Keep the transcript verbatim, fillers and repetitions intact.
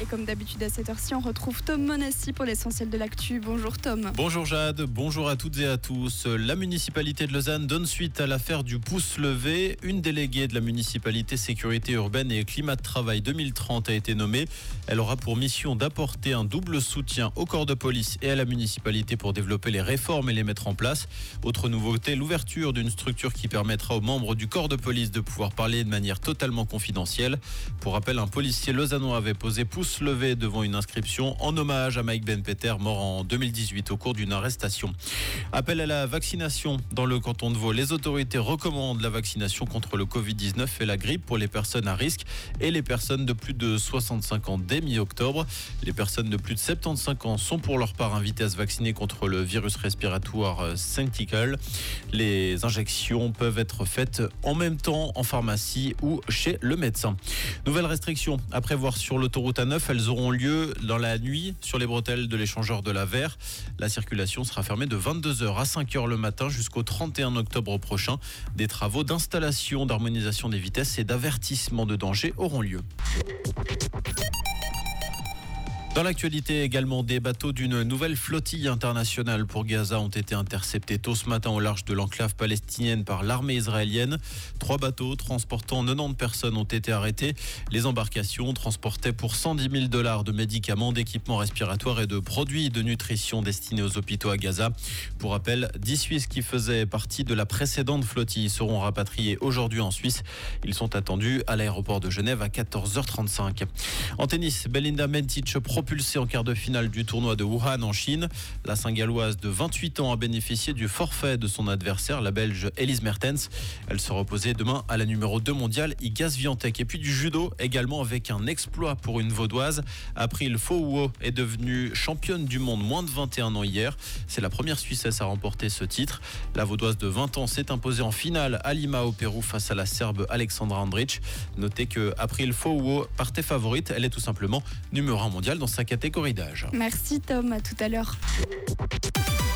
Et comme d'habitude à cette heure-ci, on retrouve Tom Monassi pour l'essentiel de l'actu. Bonjour Tom. Bonjour Jade, bonjour à toutes et à tous. La municipalité de Lausanne donne suite à l'affaire du pouce levé. Une déléguée de la municipalité sécurité urbaine et climat de travail deux mille trente a été nommée. Elle aura pour mission d'apporter un double soutien au corps de police et à la municipalité pour développer les réformes et les mettre en place. Autre nouveauté, l'ouverture d'une structure qui permettra aux membres du corps de police de pouvoir parler de manière totalement confidentielle. Pour rappel, un policier lausannois avait posé pouce levé devant une inscription en hommage à Mike Ben-Peter, mort en deux mille dix-huit au cours d'une arrestation. Appel à la vaccination dans le canton de Vaud. Les autorités recommandent la vaccination contre le covid dix-neuf et la grippe pour les personnes à risque et les personnes de plus de soixante-cinq ans dès mi-octobre. Les personnes de plus de soixante-quinze ans sont pour leur part invitées à se vacciner contre le virus respiratoire syncytial. Les injections peuvent être faites en même temps en pharmacie ou chez le médecin. Nouvelle restriction à prévoir sur l'autoroute A neuf. Elles auront lieu dans la nuit sur les bretelles de l'échangeur de la Ver. La circulation sera fermée de vingt-deux heures à cinq heures le matin jusqu'au trente et un octobre prochain. Des travaux d'installation, d'harmonisation des vitesses et d'avertissement de danger auront lieu. Dans l'actualité également, des bateaux d'une nouvelle flottille internationale pour Gaza ont été interceptés tôt ce matin au large de l'enclave palestinienne par l'armée israélienne. Trois bateaux transportant quatre-vingt-dix personnes ont été arrêtés. Les embarcations transportaient pour cent dix mille dollars de médicaments, d'équipements respiratoires et de produits de nutrition destinés aux hôpitaux à Gaza. Pour rappel, dix Suisses qui faisaient partie de la précédente flottille seront rapatriés aujourd'hui en Suisse. Ils sont attendus à l'aéroport de Genève à quatorze heures trente-cinq. En tennis, Belinda Bencic propulsée en quart de finale du tournoi de Wuhan en Chine. La Saint-Galloise de vingt-huit ans a bénéficié du forfait de son adversaire, la Belge Elise Mertens. Elle sera opposée demain à la numéro deux mondiale, Iga Swiatek. Et puis du judo également avec un exploit pour une vaudoise. April Fouwo est devenue championne du monde moins de vingt et un ans hier. C'est la première Suissesse à remporter ce titre. La vaudoise de vingt ans s'est imposée en finale à Lima au Pérou face à la Serbe Alexandra Andrić. Notez que April Fouwo partait favorite. Elle est tout simplement numéro un mondial dans sa catégorie d'âge. Merci Tom, à tout à l'heure.